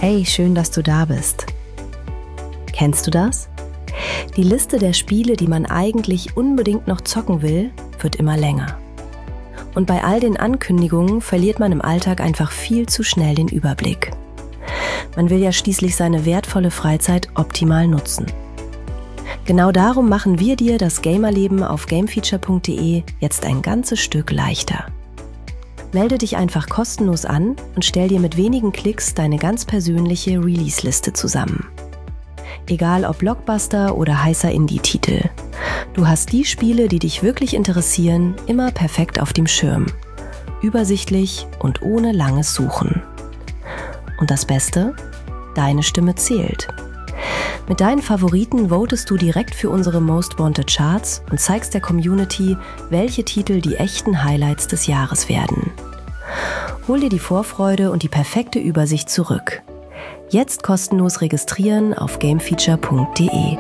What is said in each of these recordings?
Hey, schön, dass du da bist. Kennst du das? Die Liste der Spiele, die man eigentlich unbedingt noch zocken will, wird immer länger. Und bei all den Ankündigungen verliert man im Alltag einfach viel zu schnell den Überblick. Man will ja schließlich seine wertvolle Freizeit optimal nutzen. Genau darum machen wir dir das Gamerleben auf gamefeature.de jetzt ein ganzes Stück leichter. Melde dich einfach kostenlos an und stell dir mit wenigen Klicks deine ganz persönliche Release-Liste zusammen. Egal ob Blockbuster oder heißer Indie-Titel. Du hast die Spiele, die dich wirklich interessieren, immer perfekt auf dem Schirm. Übersichtlich und ohne langes Suchen. Und das Beste? Deine Stimme zählt. Mit deinen Favoriten votest du direkt für unsere Most Wanted Charts und zeigst der Community, welche Titel die echten Highlights des Jahres werden. Hol dir die Vorfreude und die perfekte Übersicht zurück. Jetzt kostenlos registrieren auf gamefeature.de.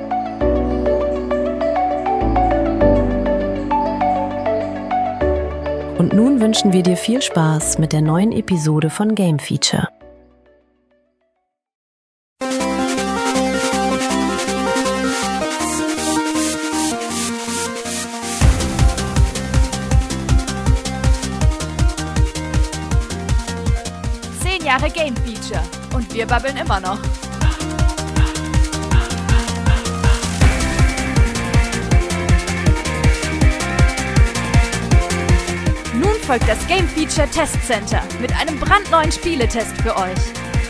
Und nun wünschen wir dir viel Spaß mit der neuen Episode von Game Feature. Jahre Game Feature und wir babbeln immer noch. Nun folgt das Game Feature Test Center mit einem brandneuen Spieletest für euch.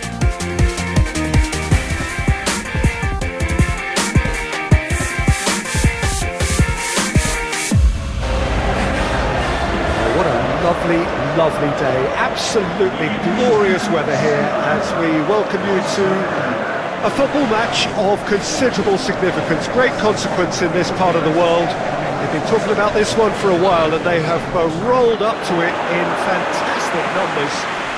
Lovely day, absolutely glorious weather here as we welcome you to a football match of considerable significance, great consequence in this part of the world. They've been talking about this one for a while and they have rolled up to it in fantastic numbers.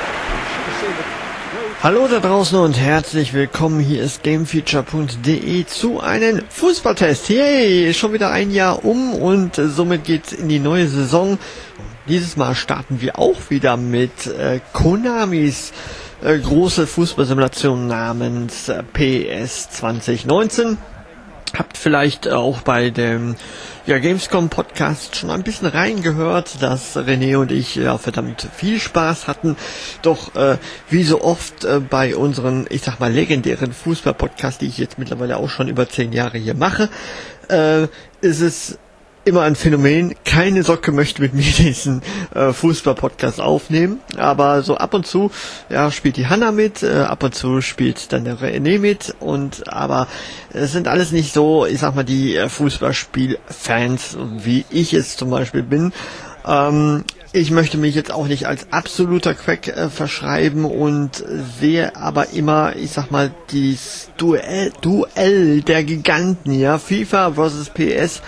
Hallo da draußen und herzlich willkommen, hier ist gamefeature.de zu einem Fußballtest. Yay, schon wieder ein Jahr um und somit geht's in die neue Saison. Dieses Mal starten wir auch wieder mit Konamis große Fußballsimulation namens PES 2019. Habt vielleicht auch bei dem Gamescom Podcast schon ein bisschen reingehört, dass René und ich verdammt viel Spaß hatten. Doch wie so oft bei unseren, ich sag mal, legendären Fußball-Podcasts, die ich jetzt mittlerweile auch schon über 10 Jahre hier mache, ist es immer ein Phänomen. Keine Socke möchte mit mir diesen Fußball-Podcast aufnehmen, aber so ab und zu spielt die Hanna mit, ab und zu spielt dann der René mit, aber es sind alles nicht so, ich sag mal, die Fußballspiel-Fans, wie ich es zum Beispiel bin. Ich möchte mich jetzt auch nicht als absoluter Crack verschreiben und sehe aber immer, ich sag mal, dieses Duell der Giganten, FIFA versus PS,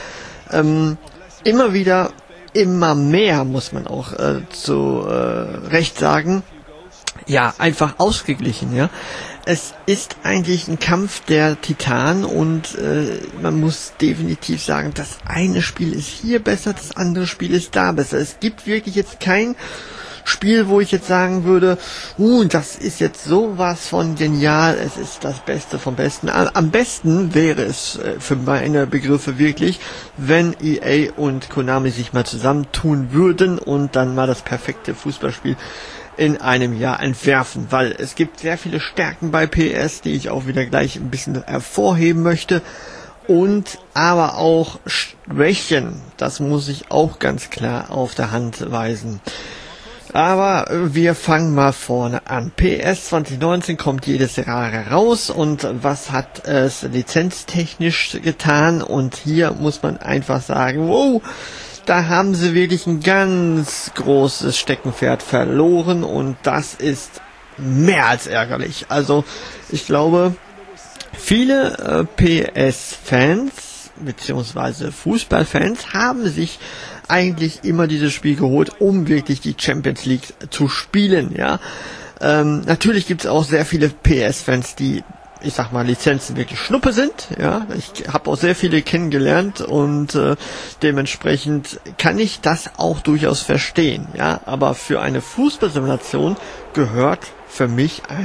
immer mehr, muss man auch zu Recht sagen, einfach ausgeglichen, Es ist eigentlich ein Kampf der Titanen und man muss definitiv sagen, das eine Spiel ist hier besser, das andere Spiel ist da besser. Es gibt wirklich jetzt kein Spiel, wo ich jetzt sagen würde, das ist jetzt sowas von genial, es ist das Beste vom Besten. Am besten wäre es für meine Begriffe wirklich, wenn EA und Konami sich mal zusammentun würden und dann mal das perfekte Fußballspiel in einem Jahr entwerfen, weil es gibt sehr viele Stärken bei PS, die ich auch wieder gleich ein bisschen hervorheben möchte, und aber auch Schwächen, das muss ich auch ganz klar auf der Hand weisen. Aber wir fangen mal vorne an. PES 2019 kommt jedes Jahr raus und was hat es lizenztechnisch getan? Und hier muss man einfach sagen, wow, da haben sie wirklich ein ganz großes Steckenpferd verloren und das ist mehr als ärgerlich. Also ich glaube, viele PS-Fans beziehungsweise Fußballfans haben sich eigentlich immer dieses Spiel geholt, um wirklich die Champions League zu spielen, Natürlich gibt es auch sehr viele PS-Fans, die, ich sag mal, Lizenzen wirklich Schnuppe sind, Ich habe auch sehr viele kennengelernt und dementsprechend kann ich das auch durchaus verstehen, Aber für eine Fußballsimulation gehört für mich ein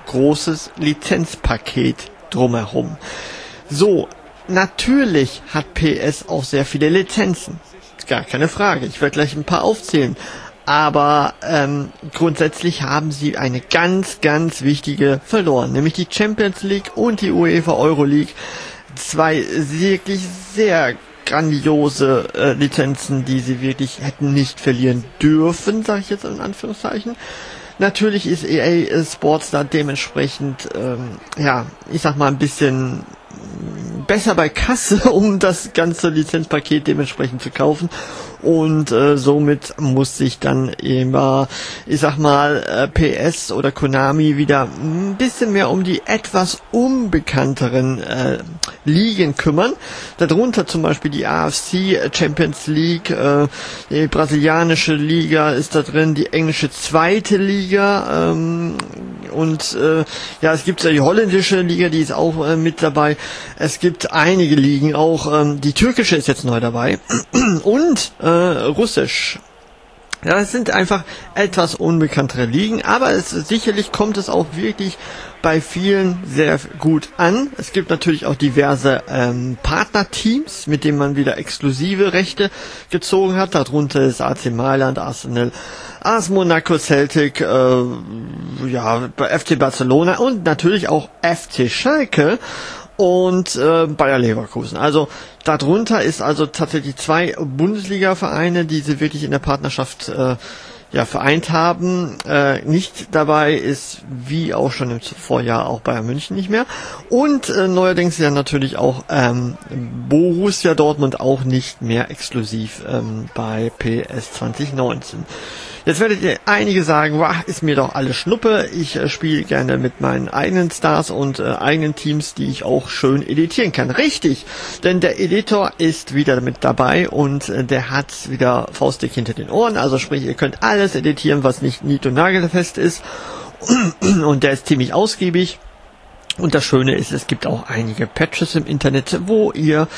großes Lizenzpaket drumherum. So, natürlich hat PS auch sehr viele Lizenzen. Gar keine Frage. Ich werde gleich ein paar aufzählen. Aber grundsätzlich haben sie eine ganz, ganz wichtige verloren. Nämlich die Champions League und die UEFA Euroleague. Zwei wirklich sehr grandiose Lizenzen, die sie wirklich hätten nicht verlieren dürfen, sage ich jetzt in Anführungszeichen. Natürlich ist EA Sports da dementsprechend, ich sag mal ein bisschen besser bei Kasse, um das ganze Lizenzpaket dementsprechend zu kaufen. Und somit muss sich dann immer, ich sag mal, PS oder Konami wieder ein bisschen mehr um die etwas unbekannteren Ligen kümmern. Darunter zum Beispiel die AFC Champions League, die brasilianische Liga ist da drin, die englische zweite Liga es gibt ja die holländische Liga, die ist auch mit dabei. Es gibt einige Ligen, auch die türkische ist jetzt neu dabei und Russisch. Ja, es sind einfach etwas unbekanntere Ligen, aber sicherlich kommt es auch wirklich bei vielen sehr gut an. Es gibt natürlich auch diverse Partnerteams, mit denen man wieder exklusive Rechte gezogen hat. Darunter ist AC Mailand, Arsenal, AS Monaco, Celtic, FC Barcelona und natürlich auch FC Schalke und Bayer Leverkusen. Also darunter ist also tatsächlich 2 Bundesliga-Vereine, die sie wirklich in der Partnerschaft vereint haben. Nicht dabei ist, wie auch schon im Vorjahr, auch Bayern München nicht mehr. Und neuerdings ja natürlich auch Borussia Dortmund auch nicht mehr exklusiv bei PS 2019. Jetzt werdet ihr einige sagen, ist mir doch alles Schnuppe. Ich spiele gerne mit meinen eigenen Stars und eigenen Teams, die ich auch schön editieren kann. Richtig, denn der Editor ist wieder mit dabei und der hat wieder faustdick hinter den Ohren. Also sprich, ihr könnt alles editieren, was nicht nied- und nagelfest ist. Und der ist ziemlich ausgiebig. Und das Schöne ist, es gibt auch einige Patches im Internet, wo ihr,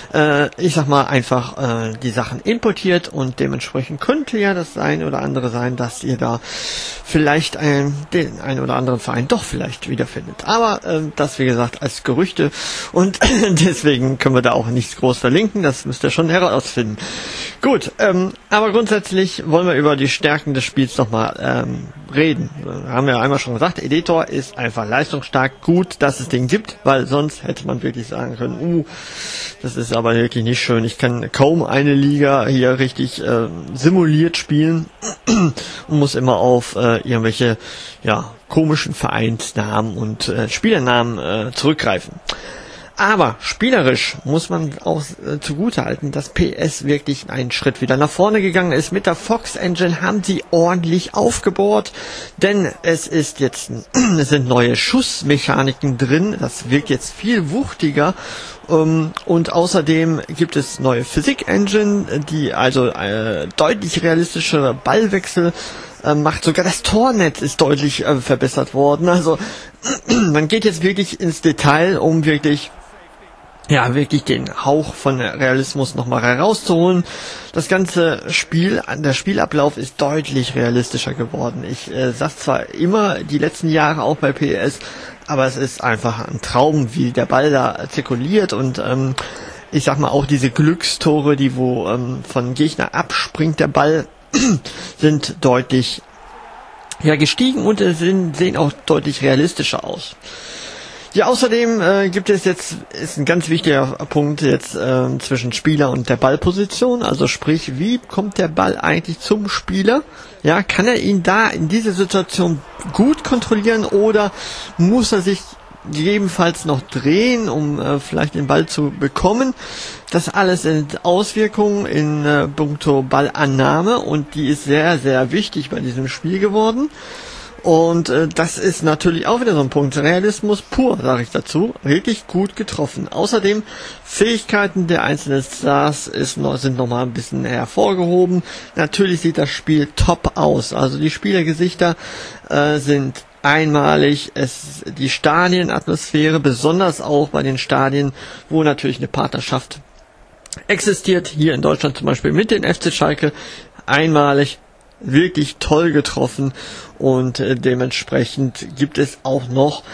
einfach die Sachen importiert und dementsprechend könnte ja das ein oder andere sein, dass ihr da vielleicht den einen oder anderen Verein doch vielleicht wiederfindet. Aber das, wie gesagt, als Gerüchte und deswegen können wir da auch nichts groß verlinken, das müsst ihr schon herausfinden. Gut, aber grundsätzlich wollen wir über die Stärken des Spiels nochmal reden. Haben wir ja einmal schon gesagt, Editor ist einfach leistungsstark, gut, dass es den gibt, weil sonst hätte man wirklich sagen können, das ist aber wirklich nicht schön. Ich kann kaum eine Liga hier richtig simuliert spielen und muss immer auf irgendwelche komischen Vereinsnamen und Spielernamen zurückgreifen. Aber spielerisch muss man auch zugutehalten, dass PS wirklich einen Schritt wieder nach vorne gegangen ist. Mit der Fox Engine haben sie ordentlich aufgebohrt, denn es sind neue Schussmechaniken drin. Das wirkt jetzt viel wuchtiger. Und außerdem gibt es neue Physik Engine, die also deutlich realistischere Ballwechsel macht. Sogar das Tornetz ist deutlich verbessert worden. Also man geht jetzt wirklich ins Detail, um wirklich den Hauch von Realismus nochmal herauszuholen. Das ganze der Spielablauf ist deutlich realistischer geworden. Ich sag zwar immer die letzten Jahre auch bei PS, aber es ist einfach ein Traum, wie der Ball da zirkuliert und ich sag mal auch diese Glückstore, wo von Gegner abspringt der Ball, sind deutlich gestiegen und sehen auch deutlich realistischer aus. Ja, außerdem gibt es ist ein ganz wichtiger Punkt jetzt zwischen Spieler und der Ballposition, also sprich, wie kommt der Ball eigentlich zum Spieler? Ja, kann er ihn da in dieser Situation gut kontrollieren oder muss er sich gegebenenfalls noch drehen, um vielleicht den Ball zu bekommen? Das alles sind Auswirkungen in puncto Ballannahme und die ist sehr, sehr wichtig bei diesem Spiel geworden. Und das ist natürlich auch wieder so ein Punkt. Realismus pur, sage ich dazu. Wirklich gut getroffen. Außerdem, Fähigkeiten der einzelnen Stars sind nochmal ein bisschen hervorgehoben. Natürlich sieht das Spiel top aus. Also die Spielergesichter sind einmalig. Die Stadienatmosphäre, besonders auch bei den Stadien, wo natürlich eine Partnerschaft existiert. Hier in Deutschland zum Beispiel mit den FC Schalke. Einmalig. wirklich toll getroffen und dementsprechend gibt es auch noch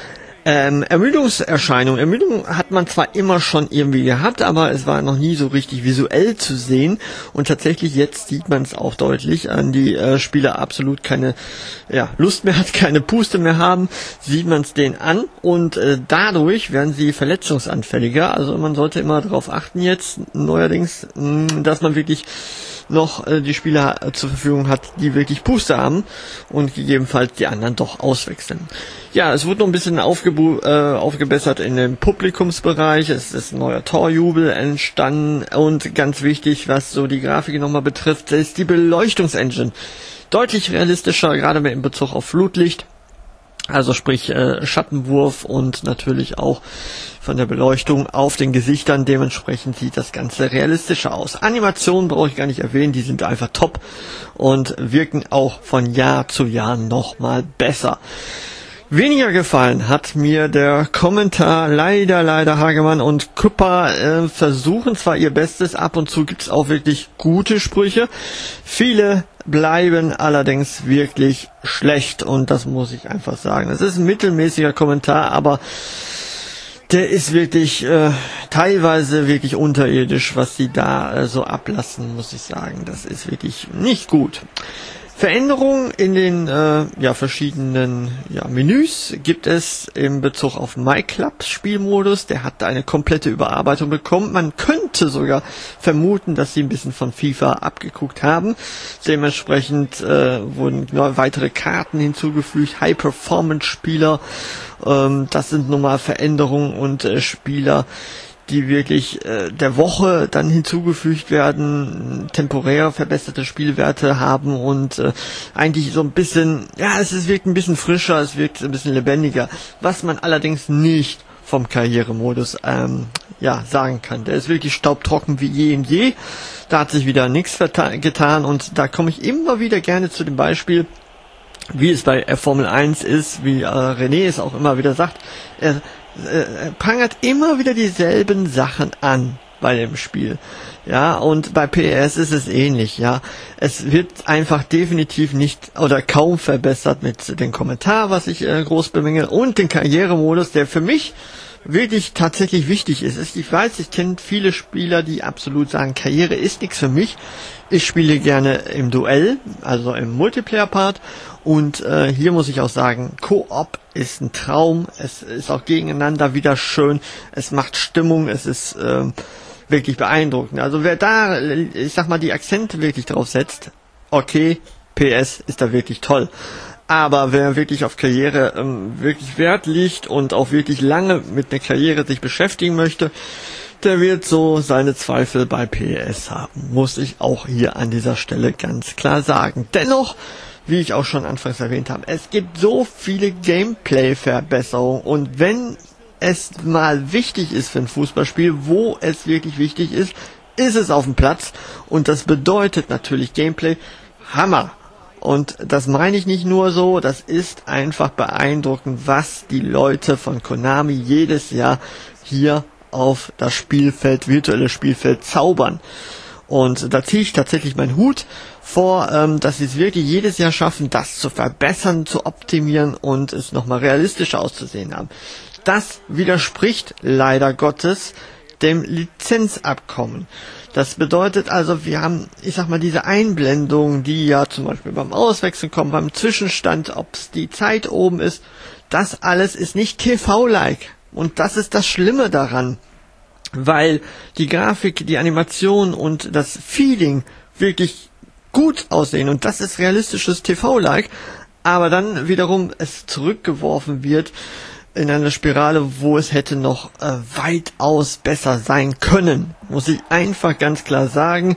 Ermüdungserscheinungen. Ermüdung hat man zwar immer schon irgendwie gehabt, aber es war noch nie so richtig visuell zu sehen und tatsächlich jetzt sieht man es auch deutlich, an die Spieler absolut keine Lust mehr hat, keine Puste mehr haben, sieht man es denen an und dadurch werden sie verletzungsanfälliger. Also man sollte immer darauf achten jetzt neuerdings, dass man wirklich noch die Spieler zur Verfügung hat, die wirklich Puste haben und gegebenenfalls die anderen doch auswechseln. Ja, es wurde noch ein bisschen aufgebessert in dem Publikumsbereich. Es ist ein neuer Torjubel entstanden und ganz wichtig, was so die Grafik nochmal betrifft, ist die Beleuchtungsengine. Deutlich realistischer, gerade in Bezug auf Flutlicht. Also sprich Schattenwurf und natürlich auch von der Beleuchtung auf den Gesichtern. Dementsprechend sieht das Ganze realistischer aus. Animationen brauche ich gar nicht erwähnen, die sind einfach top und wirken auch von Jahr zu Jahr nochmal besser. Weniger gefallen hat mir der Kommentar, leider Hagemann und Küpper versuchen zwar ihr Bestes, ab und zu gibt's auch wirklich gute Sprüche, viele bleiben allerdings wirklich schlecht und das muss ich einfach sagen. Das ist ein mittelmäßiger Kommentar, aber der ist wirklich teilweise wirklich unterirdisch, was sie da so ablassen, muss ich sagen. Das ist wirklich nicht gut. Veränderungen in den verschiedenen Menüs gibt es in Bezug auf MyClubs Spielmodus. Der hat eine komplette Überarbeitung bekommen. Man könnte sogar vermuten, dass sie ein bisschen von FIFA abgeguckt haben. Dementsprechend wurden weitere Karten hinzugefügt, High-Performance-Spieler. Das sind nochmal Veränderungen und Spieler, die wirklich der Woche dann hinzugefügt werden, temporär verbesserte Spielwerte haben und eigentlich so ein bisschen, es wirkt ein bisschen frischer, es wirkt ein bisschen lebendiger, was man allerdings nicht vom Karrieremodus sagen kann. Der ist wirklich staubtrocken wie je und je, da hat sich wieder nichts getan und da komme ich immer wieder gerne zu dem Beispiel, wie es bei Formel 1 ist, wie René es auch immer wieder sagt, er prangert immer wieder dieselben Sachen an bei dem Spiel. Ja, und bei PES ist es ähnlich, ja. Es wird einfach definitiv nicht oder kaum verbessert mit dem Kommentar, was ich groß bemängel, und den Karrieremodus, der für mich wirklich tatsächlich wichtig ist. Ich weiß, ich kenne viele Spieler, die absolut sagen, Karriere ist nichts für mich. Ich spiele gerne im Duell, also im Multiplayer-Part. Und hier muss ich auch sagen, Koop ist ein Traum. Es ist auch gegeneinander wieder schön. Es macht Stimmung. Es ist wirklich beeindruckend. Also wer da, ich sag mal, die Akzente wirklich drauf setzt, okay, PS ist da wirklich toll. Aber wer wirklich auf Karriere wirklich Wert legt und auch wirklich lange mit der Karriere sich beschäftigen möchte, der wird so seine Zweifel bei PES haben. Muss ich auch hier an dieser Stelle ganz klar sagen. Dennoch, wie ich auch schon anfangs erwähnt habe, es gibt so viele Gameplay-Verbesserungen und wenn es mal wichtig ist für ein Fußballspiel, wo es wirklich wichtig ist, ist es auf dem Platz und das bedeutet natürlich Gameplay Hammer. Und das meine ich nicht nur so, das ist einfach beeindruckend, was die Leute von Konami jedes Jahr hier auf das Spielfeld, virtuelle Spielfeld zaubern. Und da ziehe ich tatsächlich meinen Hut vor, dass sie es wirklich jedes Jahr schaffen, das zu verbessern, zu optimieren und es nochmal realistischer auszusehen haben. Das widerspricht leider Gottes dem Lizenzabkommen. Das bedeutet also, wir haben, ich sag mal, diese Einblendungen, die ja zum Beispiel beim Auswechseln kommen, beim Zwischenstand, ob es die Zeit oben ist, das alles ist nicht TV-like. Und das ist das Schlimme daran, weil die Grafik, die Animation und das Feeling wirklich gut aussehen und das ist realistisches TV-like, aber dann wiederum es zurückgeworfen wird in einer Spirale, wo es hätte noch weitaus besser sein können, muss ich einfach ganz klar sagen.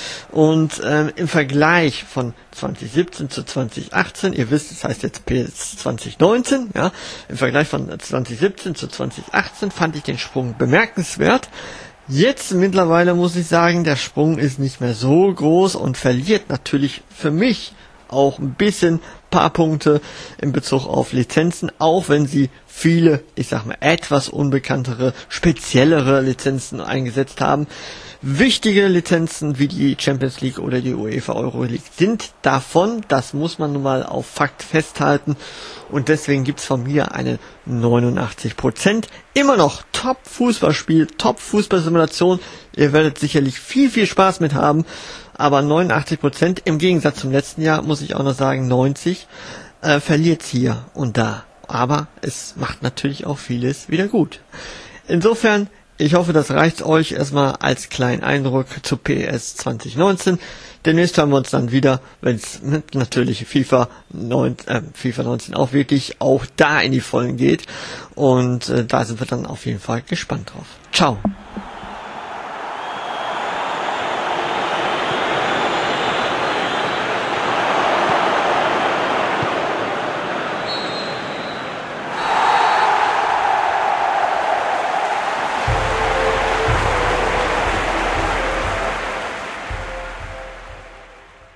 Und im Vergleich von 2017 zu 2018, ihr wisst, es heißt jetzt PS 2019, ja, im Vergleich von 2017 zu 2018 fand ich den Sprung bemerkenswert. Jetzt mittlerweile muss ich sagen, der Sprung ist nicht mehr so groß und verliert natürlich für mich auch ein bisschen paar Punkte in Bezug auf Lizenzen, auch wenn sie viele, ich sag mal, etwas unbekanntere, speziellere Lizenzen eingesetzt haben. Wichtige Lizenzen wie die Champions League oder die UEFA Euroleague sind davon, das muss man nun mal auf Fakt festhalten, und deswegen gibt's von mir eine 89%. Immer noch Top-Fußballspiel, Top-Fußballsimulation, ihr werdet sicherlich viel, viel Spaß mit haben, aber 89%, im Gegensatz zum letzten Jahr, muss ich auch noch sagen, 90%, verliert's hier und da. Aber es macht natürlich auch vieles wieder gut. Insofern, ich hoffe, das reicht euch erstmal als kleinen Eindruck zu PES 2019. Demnächst hören wir uns dann wieder, wenn es natürlich FIFA 19 auch wirklich auch da in die Vollen geht. Und da sind wir dann auf jeden Fall gespannt drauf. Ciao!